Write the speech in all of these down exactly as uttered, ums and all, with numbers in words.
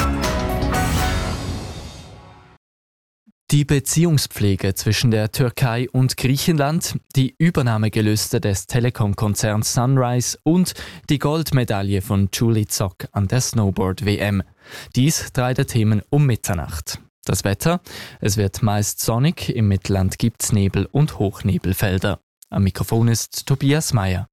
Die Beziehungspflege zwischen der Türkei und Griechenland, die Übernahmegelüste des Telekom-Konzerns Sunrise und die Goldmedaille von Julie Zock an der Snowboard-W M. Dies drei der Themen um Mitternacht. Das Wetter: Es wird meist sonnig, im Mittelland gibt's Nebel und Hochnebelfelder. Am Mikrofon ist Tobias Meyer.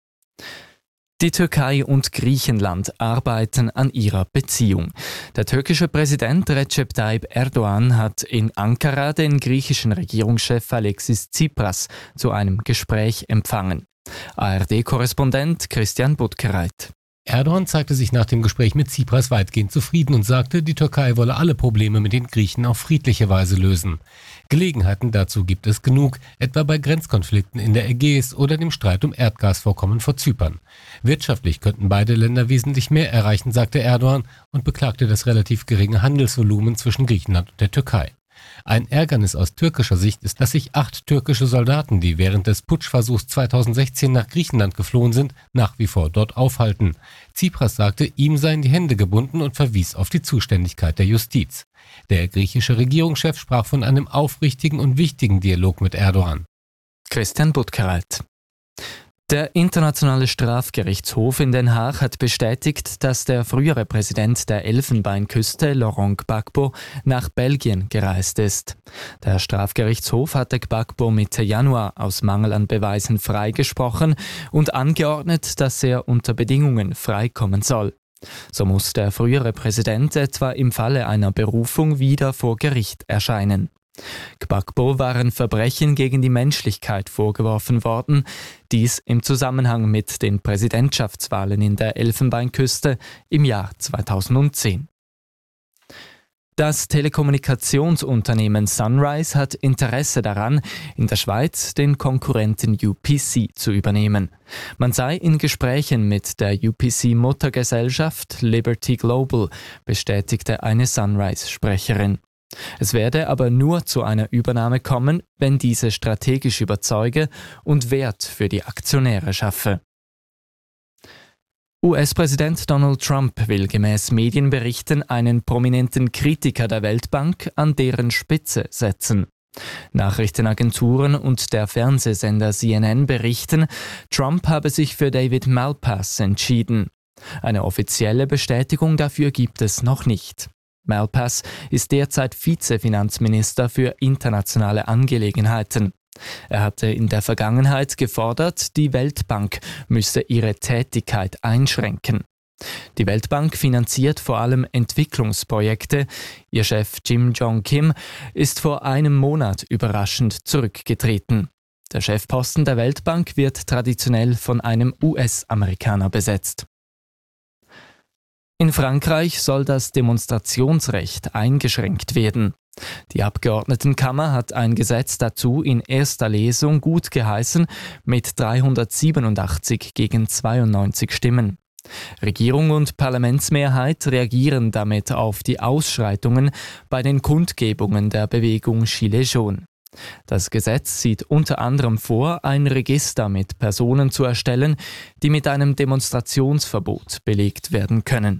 Die Türkei und Griechenland arbeiten an ihrer Beziehung. Der türkische Präsident Recep Tayyip Erdogan hat in Ankara den griechischen Regierungschef Alexis Tsipras zu einem Gespräch empfangen. A R D-Korrespondent Christian Buttgereit. Erdogan zeigte sich nach dem Gespräch mit Tsipras weitgehend zufrieden und sagte, die Türkei wolle alle Probleme mit den Griechen auf friedliche Weise lösen. Gelegenheiten dazu gibt es genug, etwa bei Grenzkonflikten in der Ägäis oder dem Streit um Erdgasvorkommen vor Zypern. Wirtschaftlich könnten beide Länder wesentlich mehr erreichen, sagte Erdogan und beklagte das relativ geringe Handelsvolumen zwischen Griechenland und der Türkei. Ein Ärgernis aus türkischer Sicht ist, dass sich acht türkische Soldaten, die während des Putschversuchs zweitausendsechzehn nach Griechenland geflohen sind, nach wie vor dort aufhalten. Tsipras sagte, ihm seien die Hände gebunden und verwies auf die Zuständigkeit der Justiz. Der griechische Regierungschef sprach von einem aufrichtigen und wichtigen Dialog mit Erdogan. Christian Buttgereit. Der Internationale Strafgerichtshof in Den Haag hat bestätigt, dass der frühere Präsident der Elfenbeinküste, Laurent Gbagbo, nach Belgien gereist ist. Der Strafgerichtshof hatte Gbagbo Mitte Januar aus Mangel an Beweisen freigesprochen und angeordnet, dass er unter Bedingungen freikommen soll. So muss der frühere Präsident etwa im Falle einer Berufung wieder vor Gericht erscheinen. Gbagbo waren Verbrechen gegen die Menschlichkeit vorgeworfen worden, dies im Zusammenhang mit den Präsidentschaftswahlen in der Elfenbeinküste im Jahr zweitausendzehn. Das Telekommunikationsunternehmen Sunrise hat Interesse daran, in der Schweiz den Konkurrenten U P C zu übernehmen. Man sei in Gesprächen mit der U P C-Muttergesellschaft Liberty Global, bestätigte eine Sunrise-Sprecherin. Es werde aber nur zu einer Übernahme kommen, wenn diese strategisch überzeuge und Wert für die Aktionäre schaffe. U S-Präsident Donald Trump will gemäß Medienberichten einen prominenten Kritiker der Weltbank an deren Spitze setzen. Nachrichtenagenturen und der Fernsehsender C N N berichten, Trump habe sich für David Malpass entschieden. Eine offizielle Bestätigung dafür gibt es noch nicht. Malpass ist derzeit Vizefinanzminister für internationale Angelegenheiten. Er hatte in der Vergangenheit gefordert, die Weltbank müsse ihre Tätigkeit einschränken. Die Weltbank finanziert vor allem Entwicklungsprojekte. Ihr Chef Jim Jong Kim ist vor einem Monat überraschend zurückgetreten. Der Chefposten der Weltbank wird traditionell von einem U S-Amerikaner besetzt. In Frankreich soll das Demonstrationsrecht eingeschränkt werden. Die Abgeordnetenkammer hat ein Gesetz dazu in erster Lesung gut geheißen mit dreihundertsiebenundachtzig gegen zweiundneunzig Stimmen. Regierung und Parlamentsmehrheit reagieren damit auf die Ausschreitungen bei den Kundgebungen der Bewegung Gilets jaunes. Das Gesetz sieht unter anderem vor, ein Register mit Personen zu erstellen, die mit einem Demonstrationsverbot belegt werden können.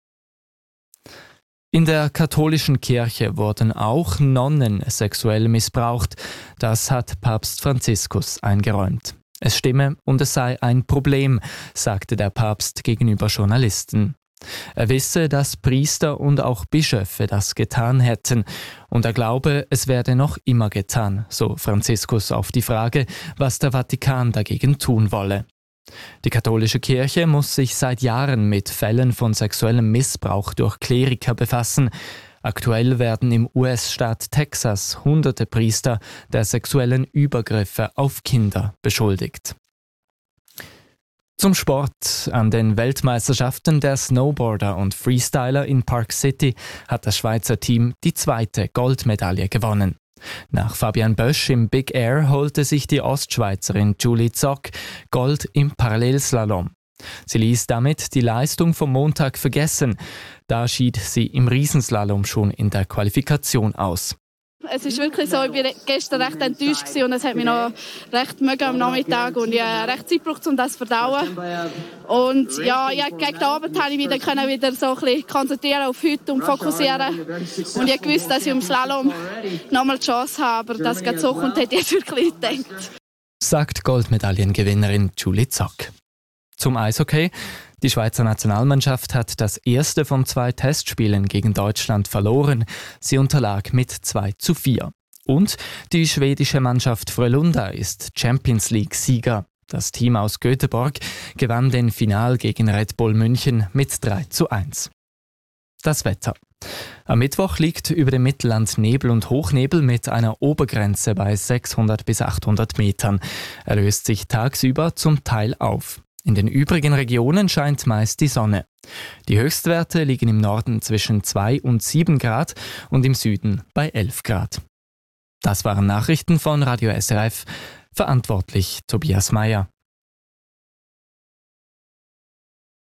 In der katholischen Kirche wurden auch Nonnen sexuell missbraucht. Das hat Papst Franziskus eingeräumt. Es stimme und es sei ein Problem, sagte der Papst gegenüber Journalisten. Er wisse, dass Priester und auch Bischöfe das getan hätten und er glaube, es werde noch immer getan, so Franziskus auf die Frage, was der Vatikan dagegen tun wolle. Die katholische Kirche muss sich seit Jahren mit Fällen von sexuellem Missbrauch durch Kleriker befassen. Aktuell werden im U S-Staat Texas hunderte Priester der sexuellen Übergriffe auf Kinder beschuldigt. Zum Sport. An den Weltmeisterschaften der Snowboarder und Freestyler in Park City hat das Schweizer Team die zweite Goldmedaille gewonnen. Nach Fabian Bösch im Big Air holte sich die Ostschweizerin Julie Zock Gold im Parallelslalom. Sie ließ damit die Leistung vom Montag vergessen. Da schied sie im Riesenslalom schon in der Qualifikation aus. Es ist wirklich so, ich war gestern recht enttäuscht und es hat mich noch recht mögen am Nachmittag und ich habe recht Zeit gebraucht, um das zu verdauen. Und ja, ja, gegen den Abend konnte ich wieder, können wieder so ein bisschen konzentrieren auf heute und fokussieren. Und ich wusste, dass ich im Slalom nochmal die Chance habe, aber dass es so kommt, hätte ich jetzt wirklich nicht gedacht. Sagt Goldmedaillengewinnerin Julie Zock. Zum Eishockey. Die Schweizer Nationalmannschaft hat das erste von zwei Testspielen gegen Deutschland verloren. Sie unterlag mit zwei zu vier. Und die schwedische Mannschaft Frölunda ist Champions League-Sieger. Das Team aus Göteborg gewann den Final gegen Red Bull München mit drei zu eins. Das Wetter. Am Mittwoch liegt über dem Mittelland Nebel und Hochnebel mit einer Obergrenze bei sechshundert bis achthundert Metern. Er löst sich tagsüber zum Teil auf. In den übrigen Regionen scheint meist die Sonne. Die Höchstwerte liegen im Norden zwischen zwei und sieben Grad und im Süden bei elf Grad. Das waren Nachrichten von Radio S R F. Verantwortlich Tobias Meyer.